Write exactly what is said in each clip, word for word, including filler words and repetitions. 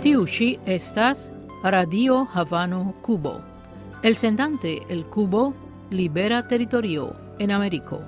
Tiu ci estas Radio Havano Cubo. El sendante el Cubo libera territorio en Américo.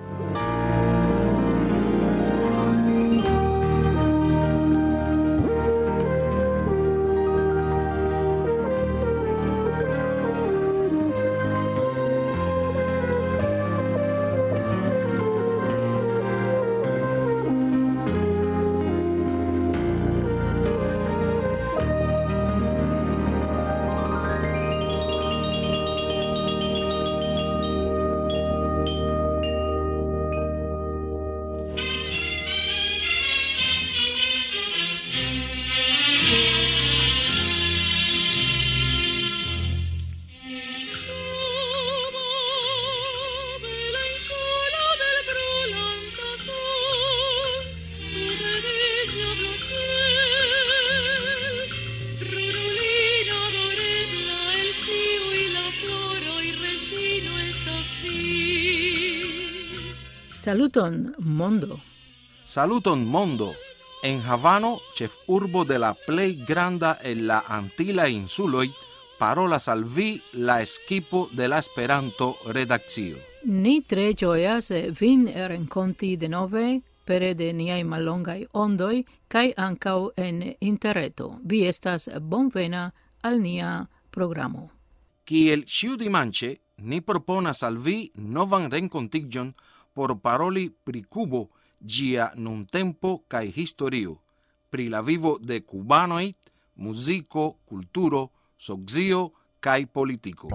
Saluton, mondo. Saluton, mondo. En Havano, ĉefurbo de la plej granda en la Antila insuloj, parolas al vi la eskipo de la Esperanto-redakcio. Ni tre ĝojas vin renkonti denove pere de niaj mallongaj ondoj kaj ankaŭ en interreto. Vi estas bonvena al nia programo. Kiel ĉiudimanĉe, ni proponas al vi novan renkontiĝon por paroli pri Cubo, ĝia nuntempo kaj historio, pri la vivo de kubanoj, muziko, kulturo, socio kaj politiko.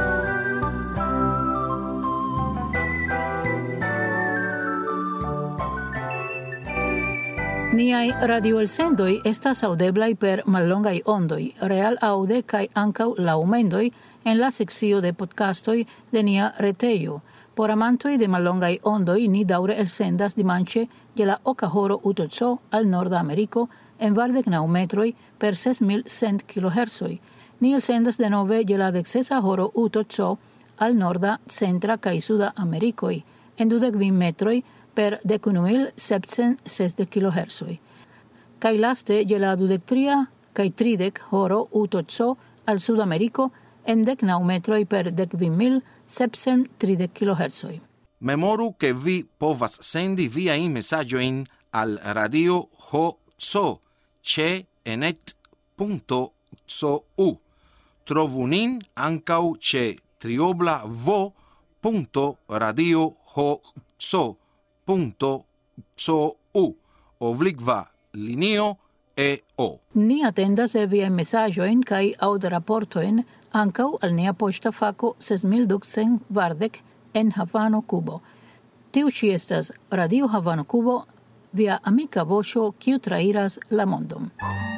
Niaj radioelsendoj estas aŭdeblaj per mallongaj ondoj, real aŭde kaj ankaŭ laŭmendoj en la sekcio de podcastoj de nia retejo. Por amantoj de mallongaj ondoj ni daŭre elsendas dimanĉe je la oka horo UTC al Norda Ameriko en kvardek naŭ metroj per ses mil cent kilohertzoj. Ni elsendas denove je la deksesa horo UTC al Norda, Centra kaj Suda Amerikoj en dudek kvin metroj per dekunu mil sepcent sesdek kilohertzoj. Kaj laste je la dudektria kaj tridek horo UTC al Sudameriko en dek naŭ metroj per dekkvin mil sepcent tridek kilohertzoj. Memoru ke vi povas sendi viajn mesaĝojn al Radio H C ĉe enet punto c u. Trovu nin ankaŭ ĉe triobla v punto radio h c punto c u oblikva linio e o. Ni atendas viajn mesaĝojn kaj aŭdraportojn ankaŭ al nia poŝta fako ses mil ducent kvardek en Havano, Cubo. Tiu ĉi estas Radio Havano Cubo, via amika voĉo kiu trairas la mondon.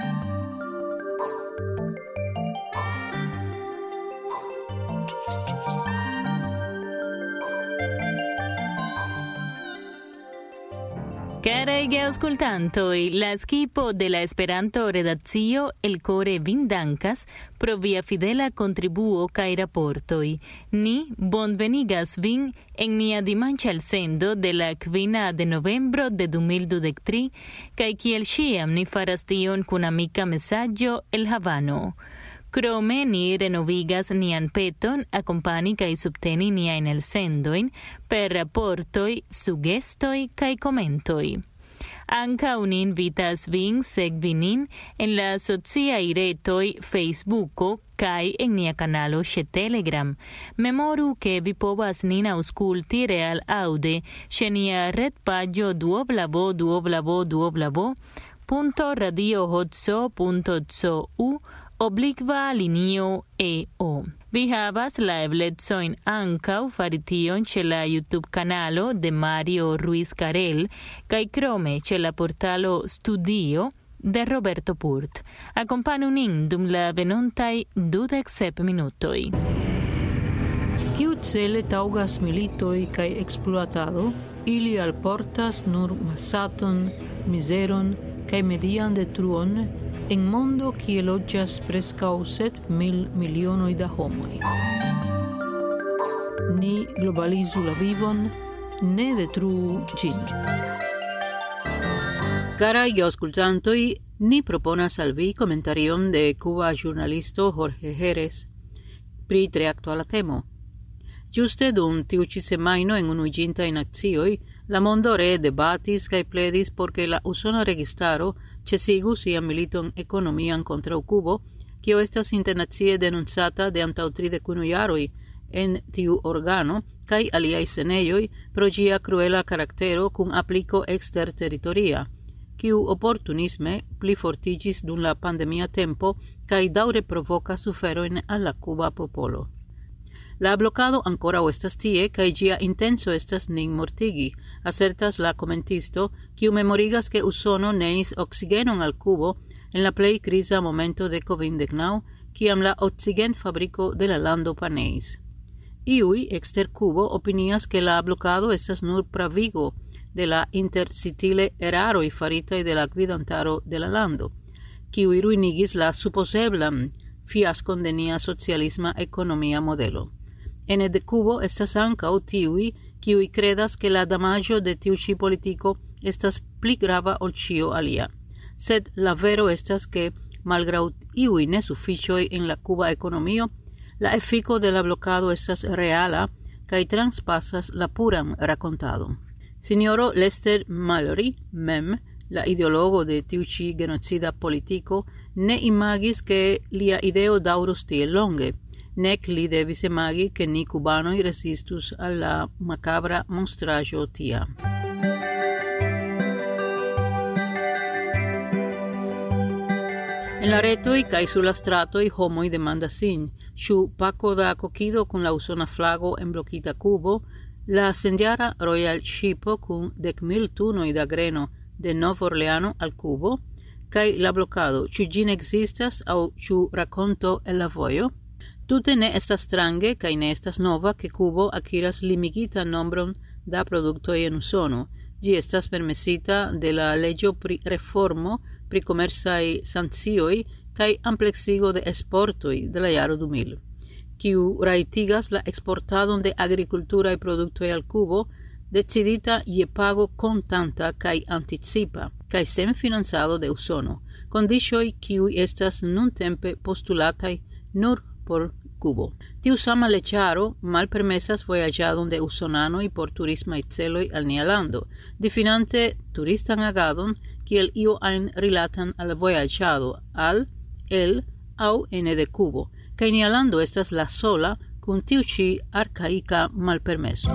Caraj geaŭskultantoj, la skipo de la Esperanto-redakcio elkore vin dankas pro via fidela kontribuo kaj raportoj. Ni bonvenigas vin en nia dimanĉa elsendo de la kvina de novembro de du mil dudek tri kaj kiel ĉiam ni faras tion kun amika mesaĝo el Havano. Krome ni renovigas nian peton akompani kaj subteni niajn elsendojn per raportoj, sugestoj kaj komentoj. Ankaŭ ni invitas vin sekvi nin en la sociaj retoj Facebooko kaj en nia kanalo ĉe Telegram. Memoru ke vi povas nin aŭskulti real aŭde ĉe nia retpaĝo w w w punto radio h c punto c u oblikva linio e o. Vi havas la eblecojn ankaŭ fari tion ĉe la YouTube-kanalo de Mario Ruiz Carel kaj krome ĉe la portalo Studio de Roberto Purt. Akompanu nin dum la venontaj dudek sep minutoj. Kiu cele taŭgas militoj kaj ekspluatado, ili alportas nur malsaton, mizeron kaj median detruon en mondo kie loĝas preskaŭ sep mil milionoj da homoj. Ni globalizu la vivon, ne detruu ĝin. Caraj aŭskultantoj, Ni proponas al vi comentarion de Cuba giornalisto Jorge Jerez pri tre actuala temo. Giuste dum tiu ĉi semajno en Unuiĝintaj Nacioj, la mondo ree debatis kaj pledis por ke la usona registaro ĉesigu sian militon ekonomian kontraŭ Kubo, kio estas internacie denuncata de antaŭ tridek unu jaroj en tiu organo kaj aliaj senejoj pro ĝia kruela karaktero kun apliko eksterteritoria, kiu oportunisme plifortiĝis dum la pandemia tempo kaj daŭre provokas suferojn al la kuba popolo. La blokado ankoraŭ estas tie kaj ĝia intenco estas nin mortigi, asertas la komentisto, kiu memorigas ke Usono neis oksigenon al Kubo en la plej kriza momento de kovid denaŭ, kiam la oksigenfabriko de la lando paneis. Iuj ekster Kubo opinias ke la blokado estas nur pravigo de la intercitile eraroj faritaj de la gvidantaro de la lando, kiuj ruinigis la supozeblan fiaskon de nia socialisma ekonomia modelo. Ene de Kubo estas ankaŭ tiuj, kiuj kredas ke la damaĝo de tiu ĉi politiko estas pli grava ol ĉio alia. Sed la vero estas ke, malgraŭ iuj nesufiĉoj en la kuba ekonomio, la efiko de la blokado estas reala kaj transpasas la puran rakontadon. Sinjoro Lester Mallory, mem, la ideologo de tiu ĉi genocida politiko, ne imagis ke lia ideo daŭros tiel longe, nec li devis imagi ke ni kubanoj resistus al la makabra monstraĵo tia. En la retoj kaj sur la stratoj homoj demandas sin, ĉu pako da kokido kun la usona flago en blokita Kubo, la senjara Royal Ŝipo kun dek mil tunoj da greno de Nov-Orleano al Kubo, kaj la blokado, ĉu ĝi ne ekzistas aŭ ĉu rakonto el la vojo? Tute ne estas strange kaj ne estas nova ke Kubo akiras limigitan nombron da produktoj en Usono. Ĝi estas permesita de la leĝo pri reformo pri komercaj sankcioj kaj ampleksigo de eksportoj de la jaro du mil, kiu rajtigas la eksportadon de agrikulturaj produktoj al Kubo, decidita je pago kontanta kaj anticipa, kaj sen financado de Usono, kondiĉoj kiuj estas nuntempe postulataj nur por Kubo. Tiu sama leĝaro malpermesas vojaĝadon de usonanoj por turismaj celoj al nia lando, difinante turistan agadon kiel io ajn rilatan al vojaĝado al, el aŭ ene de Kubo, kaj nia lando estas la sola kun tiu ĉi arkaika malpermeso.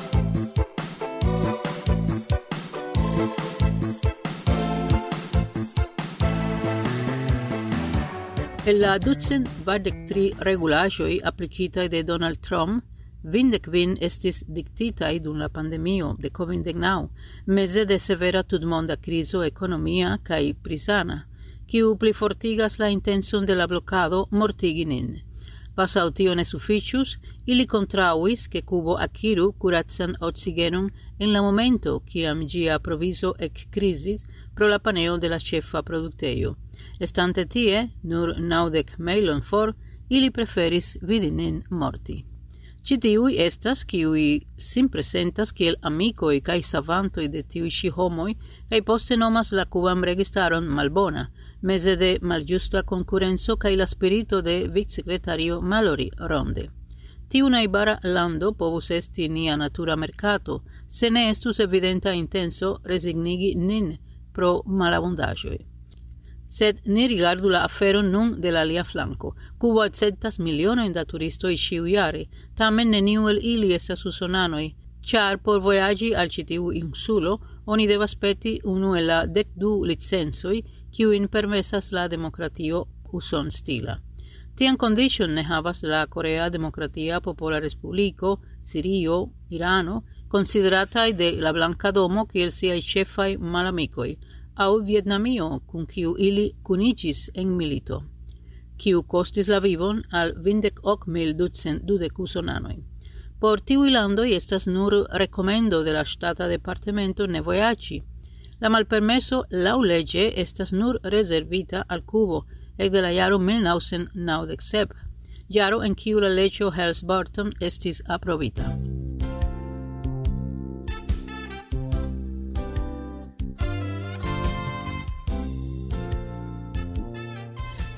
El la ducent kvardek tri regulaĵoj aplikitaj de Donald Trump, kvindek kvin estis diktitaj dum la pandemio de kovid denaŭ, meze de severa tutmonda krizo ekonomia kaj prisana, kiu plifortigas la intencon de la blokado mortigi nin. Pasau tio ne sufiĉus, ili kontraŭis ke Kubo akiru kuracan oksigenon en la momento kiam ĝia provizo ekkrizis pro la paneo de la ĉefa produktejo. Estante tie, nur naŭdek mejlon for, ili preferis vidi nin morti. Ĉi tiuj estas, kiuj sin prezentas kiel amikoj kaj savantoj de tiuj ĉi homoj kaj poste nomas la kuban registaron malbona, meze de malĝusta konkurenco kaj la spirito de vicsekretario Mallory ronde. Tiu najbara lando povus esti nia natura merkato, se ne estus evidenta intenco rezignigi nin pro malabundaĵoj. Sed ni rigardu la aferon nun de la alia flanko. Kubo akceptas milionojn da turistoj ĉiujare, tamen neniu el ili estas usonanoj, ĉar por vojaĝi al ĉi tiu insulo oni devas peti unu el la dek du licencoj, kiujn permesas la demokratio usonstila. Tian kondiĉon ne havas la Korea Demokratia Popola Respubliko, Sirio, Irano, konsiderataj de la Blanka Domo kiel siaj ĉefaj malamikoj, aŭ Vjetnamio, kun kiu ili kuniĝis en milito, kiu kostis la vivon al kvindek ok mil ducent dudek usonanoj. Por tiuj landoj estas nur rekomendo de la ŝtata departemento ne vojaĝi. La malpermeso laŭleĝe estas nur rezervita al Kubo ekde la jaro mil naŭcent naŭdek sep, jaro en kiu la leĝo Helms-Burton estis aprobita.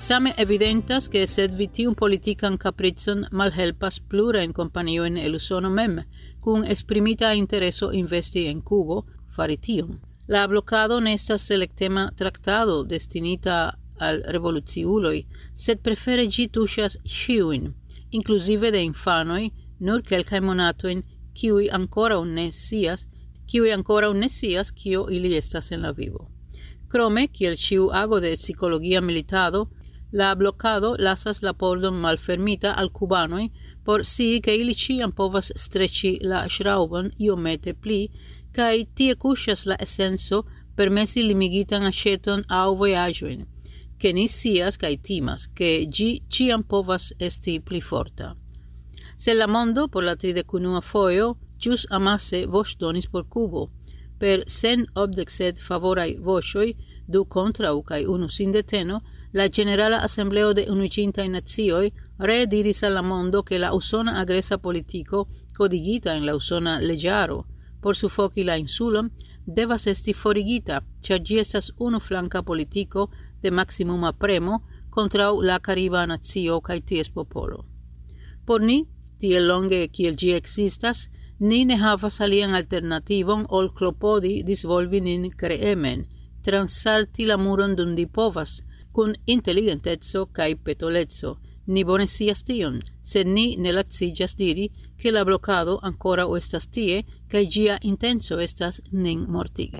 Same evidentas che sed vi tiun politican capricon malhelpas plurajn kompaniojn el Usono mem, kun esprimita intereso investi en Kubo fari tion. La blokado ne estas selektema traktado destinita al revoluciuloj, sed prefere ĝi tuŝas ĉiujn, inkluzive de infanoj, nur kelkaj monatojn, kiuj ankoraŭ ne scias, kiuj ankoraŭ ne scias kio ili estas en la vivo. Krome, kiel ĉiu ago de psikologia militado, la blokado lasas la pordon malfermita al kubanoj por scii ke ili ĉiam povas streĉi la ŝraŭbon iomete pli, kaj tie kuŝas la esenco permesi limigitan aĉeton aŭ vojaĝojn, ke ni scias kaj timas, ke ĝi ĉiam povas esti pli forta. Se la mondo por la tridekunua fojo ĵus amase voĉdonis por Kubo, per cent okdek sed favoraj voĉoj, du kontraŭ kaj unu sindeteno, la Generala Asembleo de Unuiĝintaj Nacioj ree diris al la mondo ke la usona agresa politiko kodigita en la usona leĝaro por sufoki la insulon devas esti forigita, ĉar ĝi estas unuflanka politiko de maksimuma premo kontraŭ la kariba nacio kaj ties popolo. Por ni, tiel longe kiel ĝi ekzistas, ni ne havas alian alternativon ol klopodi disvolvi nin kreemen, transalti la muron dum ni povas, kun inteligenteco kaj petoleco. Ni bone scias tion, sed ni ne laciĝas diri ke la blokado ankoraŭ estas tie kaj ĝia intenco estas nin mortigi.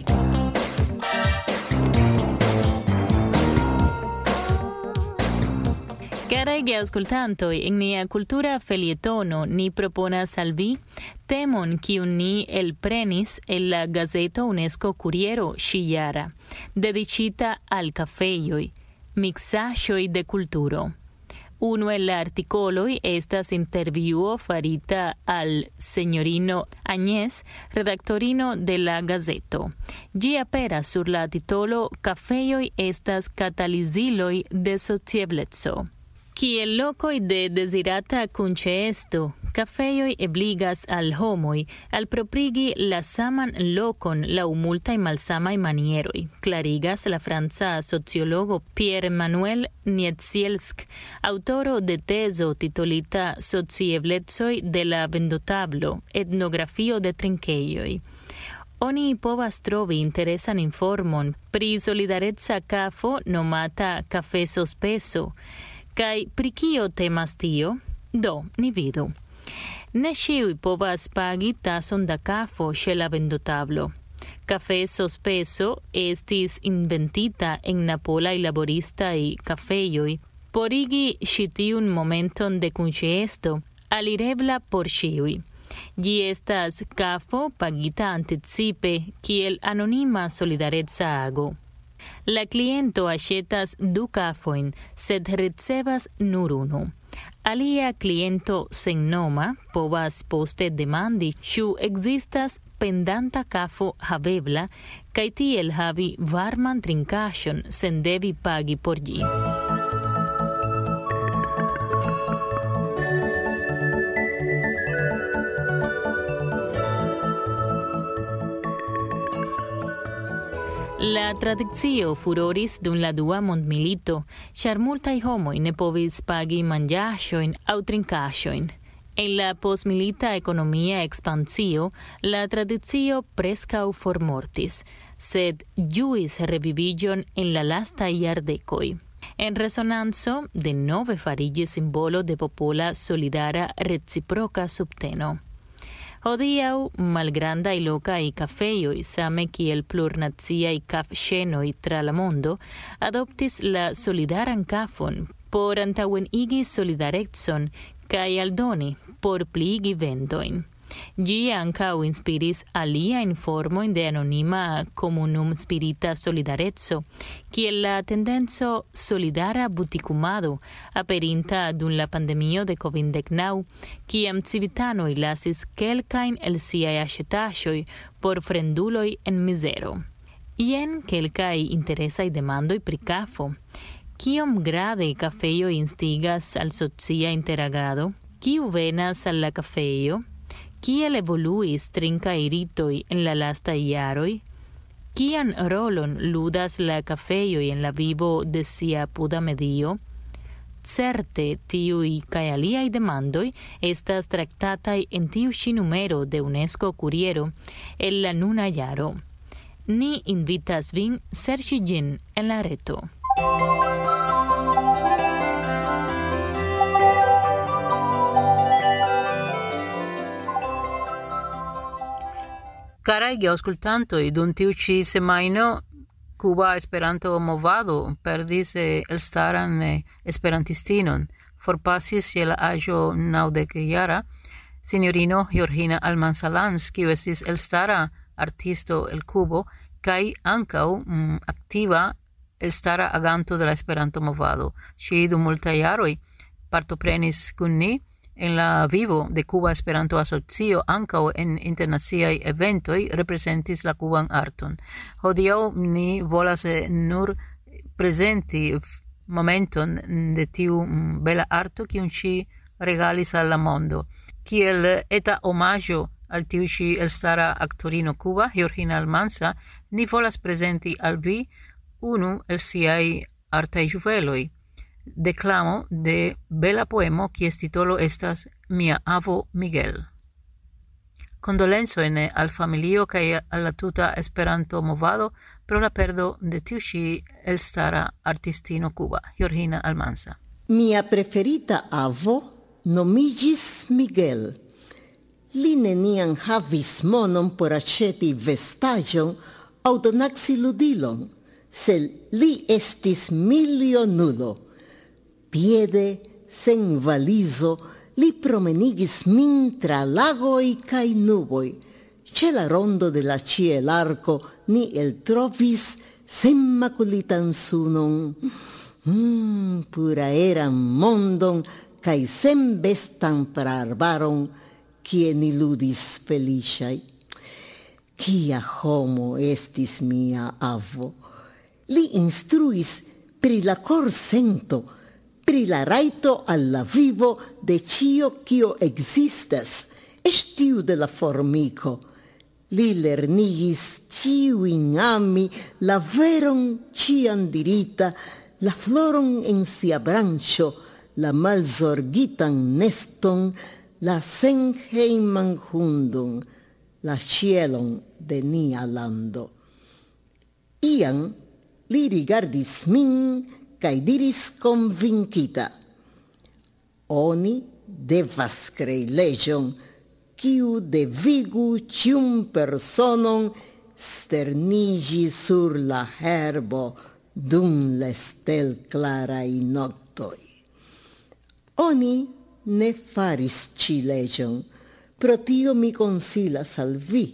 Caraj geaŭskultantoj, en nia kultura felietono ni proponas al vi temon kiun ni elprenis el la gazeto UNESCO Kuriero ĉijara, dediĉita al kafejoj, mixaĵoj de kulturo. Uno el articoloi estas intervjuo farita al señorino Añez, redaktorino de la gazeto. Ĝi aperas sur la titolo Kafejoj estas kataliziloj de sociebleco. Kiel lokoj de dezirata kunĉeesto, kafejoj ebligas al homoj alproprigi la saman lokon laŭ multaj malsamaj manieroj, klarigas la franca sociologo Pierre-Emmanuel Niedzielsk, aŭtoro de tezo titolita Socieblecoj de la vendotablo, etnografio de trinkejoj. Oni povas trovi interesan informon pri solidareca kafo nomata Café Sospeso, kaj pri kio temas tio? Do, ni vidu. Ne ĉiuj povas pagi tason da kafo ĉe la vendotablo. Café Sospeso estis inventita en napolaj laboristaj kafejoj por igi ĉi tiun momenton de kunĉeesto alirebla por ĉiuj. Ĝi estas kafo pagita anticipe kiel anonima solidareca ago. La kliento aĉetas du kafojn, sed ricevas nur unu. Alia kliento sennoma povas poste demandi ĉu ekzistas pendanta kafo havebla kaj tiel havi varman trinkaĵon sen devi pagi por ĝi. La tradicio furoris dum la dua mondmilito, ĉar multaj homoj ne povis pagi manĝaĵojn aŭ trinkaĵojn. En la postmilita ekonomia ekspansio, la tradicio preskaŭ formortis, sed ĝuis reviviĝon en la lastaj jardekoj. En resonanco denove fariĝis simbolo de popola solidara reciproka subteno. Hodiaŭ malgrandaj lokaj kafejoj, same kiel plurnaciaj kafŝenoj tra la mondo, adoptis la solidaran kafon por antaŭenigi solidarecon kaj aldoni por pliigi vendojn. Ĝi ankaŭ inspiris aliajn formojn de anonima komunumspirita solidareco, kiel la tendenco solidara butikumado aperinta dum la pandemio de kovid denaŭ, kiam civitanoj lasis kelkajn el siaj aĉetaĵoj por fremduloj en mizero. Jen kelkaj interesaj demandoj pri kafo. Kiom grade kafejoj instigas al socia interagado? Kiu venas al la kafejo? Kiel evoluis trinkaj ritoj en la lastaj jaroj? Kian rolon ludas la kafejoj en la vivo de sia apuda medio? certe tiui kai aliai demandoi estas tractatai en tiu ci numero de UNESCO Curiero el la nuna jaro. Ni invitas vin serĉi ĝin en la reto. Caraj geaŭskultantoj, dum tiu ĉi semajno Cuba Esperanto Movado perdis eh, elstaran eh, esperantistinon. Forpasis je la aĝo naŭdekjara sinjorino Georgina Almanza Lanz, kiu estis elstara artisto el Cubo kaj ankaŭ mm, aktiva elstara aganto de la Esperanto Movado. Ŝi dum multaj jaroj partoprenis kun ni en la vivo de Cuba Esperanto Asocio, ankaŭ en internaciaj eventoj reprezentis la kuban arton. Hodiaŭ ni volas eh, nur prezenti momenton de tiu mm, bela arto kiun ŝi regalis al la mondo. Kiel eta omaĝo al tiu ĉi elstara aktorino Cuba, Georgina Almanza, ni volas prezenti al vi unu el siaj artaj ĵuveloj. Declamo de bela poemo kies titolo estas Mia avo Miguel. Condolenzojn al familio kaj al la tuta Esperanto Movado pro la perdo de tiu ĉi elstara artistino Cuba, Georgina Almanza. Mia preferita avo nomiĝis Miguel. Li neniam havis monon por aĉeti vestaĵon aŭ donaci ludilon, sed li estis milionulo. Piede, sen valizo, li promenigis min tra lagoj kaj nuboj. Ĉe la rondo de la ĉielarko ni eltrovis senmakulitan sunon, mm, puraeran mondon kaj senbestan praarbaron, kie ni ludis feliĉaj. Kia homo estis mia avo! Li instruis pri la korsento, pri la rajto al la vivo de ĉio kio ekzistas, eĉ tiu de la formiko. Li lernigis ĉiujn ami la veron ĉiam dirita, la floron en sia branĉo, la malzorgitan neston, la senhejman hundon, la ĉielon de nia lando. Iam li rigardis min kaj diris konvinkita: oni devas krei leĝon, kiu devigu ĉiun personon sterniĝi sur la herbo dum la stelklaraj noktoj. Oni ne faris ĉi leĝon, pro tio mi konsilas al vi: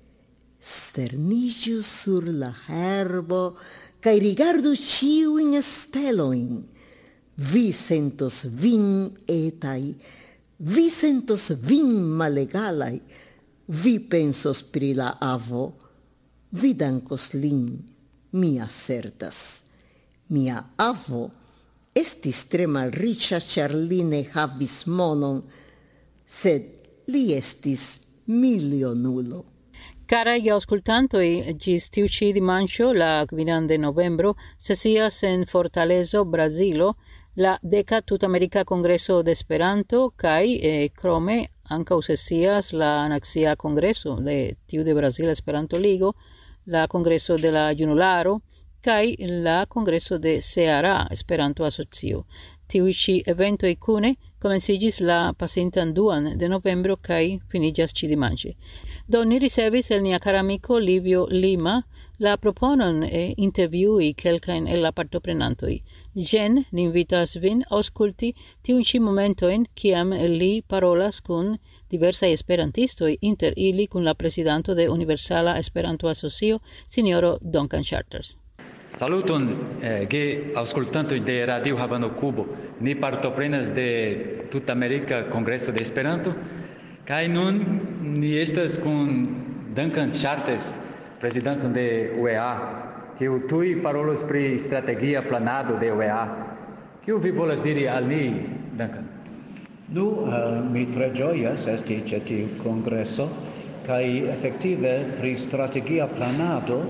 sterniĝu sur la herbo kaj rigardu ĉiujn stelojn. Vi sentos vin etaj, vi sentos vin malegalaj, vi pensos pri la avo, vi dankos lin, mi asertas. Mia avo estis tre malriĉa, ĉar li ne havis monon, sed li estis milionulo. Caraj aŭskultantoj, ĝis tiu ĉi dimanĉo, la kvinan de novembro, sesias en Fortalezo, Brazilo, la deka tutamerika kongreso de Esperanto kaj eh, krome ankaŭ sesias la nacia kongreso de tiu de Brazila Esperanto Ligo, la kongreso de la junularo kaj la kongreso de Ceará Esperanto Asocio. Tiuj ĉi eventoj kune komenciĝis la pasintan duan de novembro kaj finiĝas ĉi dimanĉe. Do ni ricevis el nia kara amiko Livio Lima la proponon e intervjui kelkajn el la partoprenantoj. Jen ni invitas vin aŭskulti tiujn ĉi momentojn kiam li parolas kun diversaj esperantistoj, inter ili kun la presidanto de Universala Esperanto Asocio, sinjoro Duncan Charters. Saluton, eh, ge aŭskultantoj de Radio Havano Kubo. Ni partoprenas de Tutamerika Kongreso de Esperanto, kaj nun ni estas kun Duncan Charters, prezidanto de U E A, kiu tuj parolos pri strategia planado de U E A. Kiu vi volas diri al ni, Duncan? Nu, uh, mi tre ĝojas esti ĉe tiu kongreso, kaj efektive pri strategia planado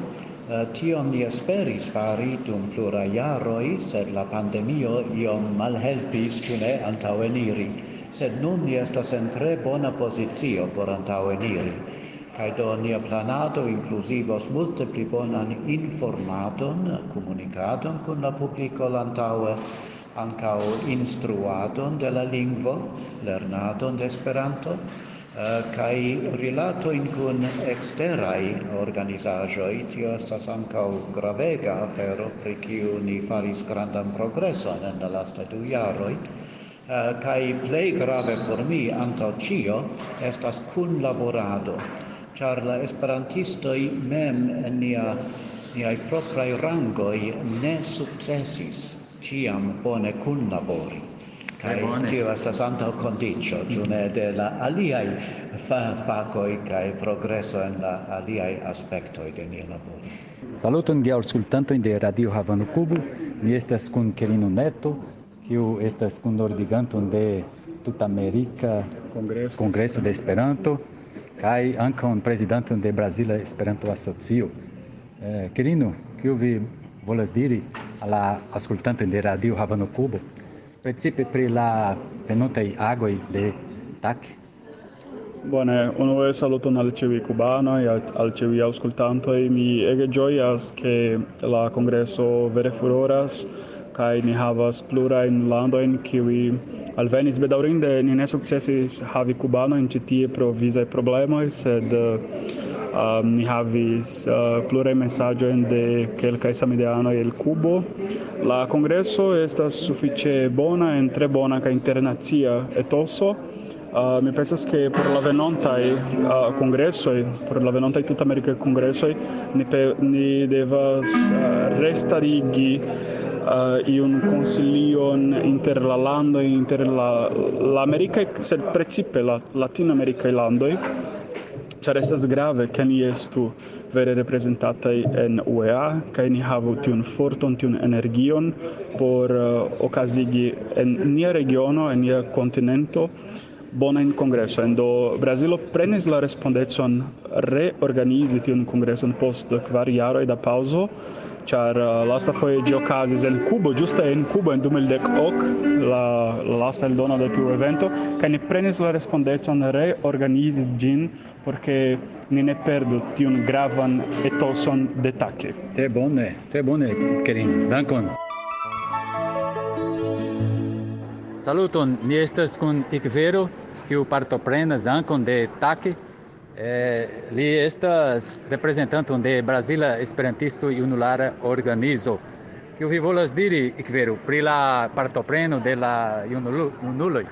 Uh, tion ni esperis fari dum pluraj jaroj, sed la pandemio iom malhelpis ĉu ne antaŭeniri. Sed nun ni estas en tre bona pozicio por antaŭeniri. Kaj do nia planado inkluzivos multe pli bonan informadon, komunikadon kun la publiko antaŭe, ankaŭ instruadon de la lingvo, lernadon de Esperanto, Uh, kai rilato in kun exterai organizaĵoj, tio estas ankaŭ gravega afero pri kiu ni faris grandan progreson en la lasta du jaroj. Uh, kai plej grave por mi antaŭ ĉio estas kunlaborado, ĉar la esperantistoj mem en nia niaj propraj rangoj ne sukcesis ĉiam bone kunlabori. Kai tio estas antaŭ kondiĉo, ĉu ne, de la aliaj fa- fakoj kaj progreso en la aliaj aspektoj de nia laboro. Saluton geaŭskultantoj de Radio Havano Kubo. Mi estas kun Quirino Neto, kiu estas kunordiganto de Tutamerika Kongreso, Kongreso de Esperanto, kaj ankaŭ prezidanto de Brazila Esperanto Asocio. Eh, Quirino, kiu vi volas diri al la aŭskultantoj de Radio Havano Kubo? Precipe pri la venontaj agoj de T A C. Bone, unue saluton al ĉiuj kubanoj, al, al ĉiuj aŭskultantoj. Mi ege ĝojas, ke la kongreso vere furoras kaj ni havas plurajn landojn kiuj alvenis. Bedaŭrinde ni ne sukcesis havi kubanojn ĉi tie pro vizaj problemoj, sed Uh, ni havis uh, pluraj mesaĝojn de kelkaj samideanoj el Kubo. La kongreso estas sufiĉe bona en tre bona kaj internacia etoso. Uh, mi pensas ke por la venontaj uh, kongresoj, por la venontaj tutamerikaj kongresoj, ni, pe, ni devas uh, restarigi uh, iun konsilion inter la landoj, inter la, la amerikaj, sed precipe la latinamerikaj landoj. Ĉar estas grave ke ni estu vere reprezentataj en U E A kaj ni havu tiun forton, tiun energion por uh, okazigi en nia regiono, en nia kontinento bonajn kongresojn. Do Brazilo prenis la respondecon reorganizi tiun kongreson post kvar jaroj da paŭzo, ĉar uh, lasta foje ĝi okazis en Kubo, ĝuste en Kubo en du mil dek ok, la, la lasta eldono de tiu evento, kaj ni prenis la respondecon reorganizi ĝin por ke ni ne perdu tiun gravan etoson de T A C. Tre bone, tre bone, Quirino. Dankon. Saluton, mi estas kun Ikvero, kiu partoprenas ankon de T A C. Eh, li estas reprezentanto de Brazila Esperantisto Junulara Organizo. Kiu vi volas diri, Ikvero, pri la partopreno de la junuloj?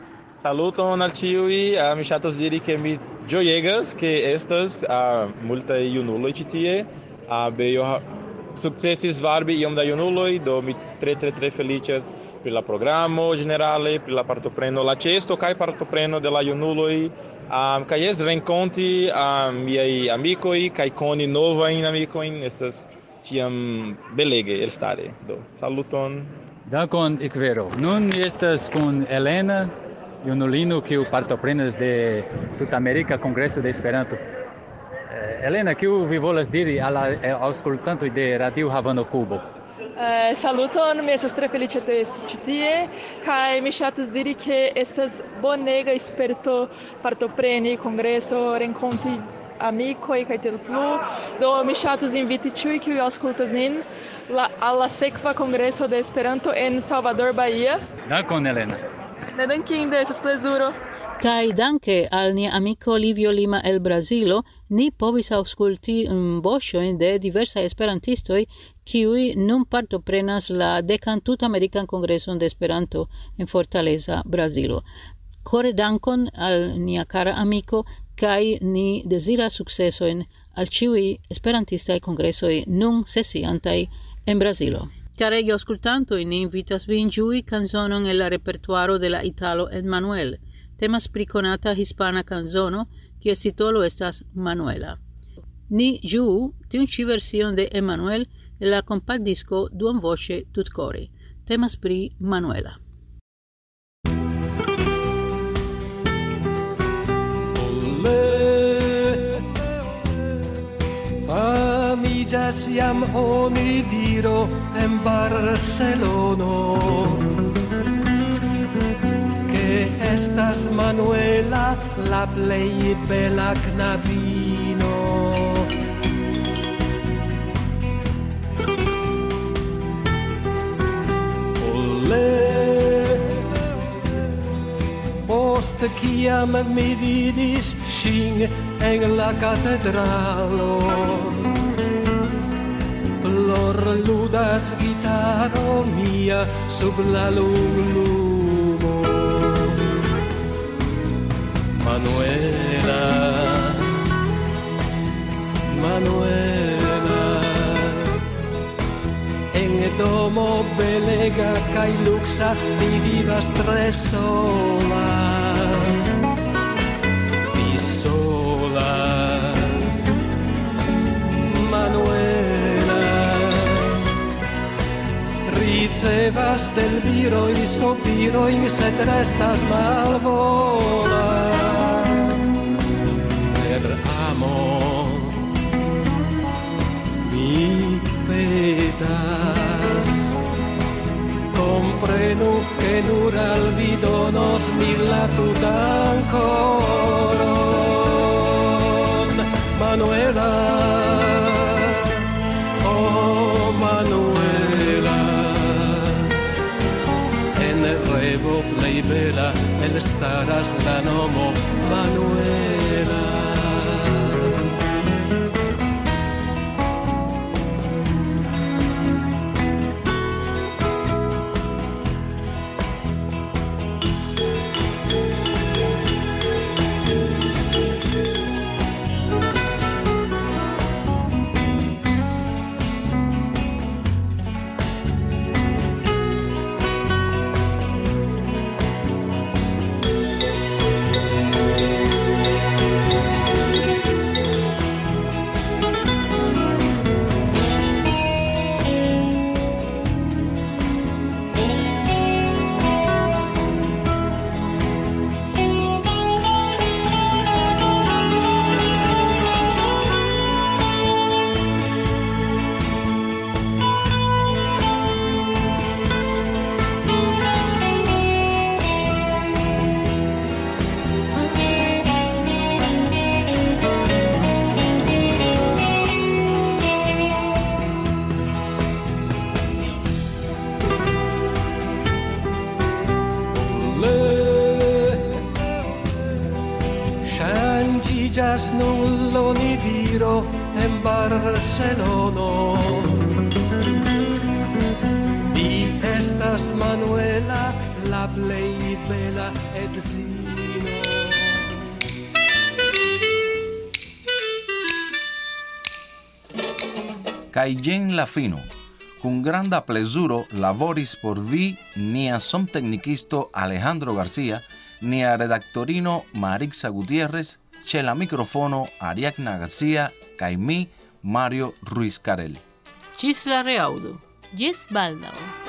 Saluton al ĉiuj. Uh, mi ŝatas diri ke mi ĝojegas ke estas uh, multaj junuloj ĉi tie. Uh, Bejo sukcesis varbi iom da junuloj, do mi tre tre tre feliĉas pri la programo ĝenerale, pri la partopreno, la ĉeesto kaj partopreno de la junuloj. Um, kaj jes renkonti um, miaj amikoj kaj koni novajn amikojn estas ĉiam belege elstare. Do saluton. Dankon, Ikvero. Nun mi estas kun Elena, junulino kiu partoprenas de Tutamerika Kongreso de Esperanto. Eh, Elena, kiu vi volas diri al la aŭskultantoj de Radio Havano Kubo? Uh, saluton, mi estas tre feliĉa de esti ĉi tie, kaj mi ŝatus diri ke estas bonega sperto partopreni kongreso, renkonti amikoj kaj tiel plu. Do mi ŝatus inviti ĉiuj kiuj aŭskultas nin la, al la sekva kongreso de Esperanto en Salvador, Bahia. Dankon, Elena. Ne dankinde, estas plezuro. Kai danke al nia amico Livio Lima el Brasilo, ni povis aŭskulti um, voĉojn de diversaj esperantistoj kiuj nun partoprenas la dekan tutamerikan kongreson de Esperanto en Fortaleza, Brazilo. Kore dankon al nia kara amiko kaj ni deziras sukcesojn al ĉiuj esperantistaj kongresoj nun sesiantaj en Brazilo. Caregi aŭskultantoj, ni invitas vin ĝui kanzonon el la repertuaro de la italo Emmanuel. Temas pri konata hispana canzono, kies titolo estas Manuela. Ni ĝuu tiun ĉi version de Emmanuel en la kompaktdisko duonvoĉe tutkore. Temas pri Manuela. Famiglia ludas jam oni diro en Barcelono, que estas Manuela la plej bela knabino. Post kiam mi vidis ŝin en la katedralo, plorludas gitaro mia sub la lunlumo. Manuela, Manuela, en domo belega kaj luxa mi vivas tre sola, vi sola. Manuela, ricevas del viroj sopirojn, sed restas malvola. Per amo mi petas, komprenu ke nur al vi donos mi la tutan koron. Manuela, oh Manuela, en revo plej bela elstaras la nomo Manuela. Ŝanĝiĝas nun l'onidiro en Barcelono. Vi estas Manuela la plej bela edzino. Kaj jen la fino. Kun granda plezuro laboris por vi nia somteknikisto Alejandro Garcia, nia redaktorino Marixa Gutierrez, ĉe la mikrofono Ariadna Garcia kaj mi, Mario Ruiz Carel. Ĝis la reaŭdo. Ĝis baldaŭ.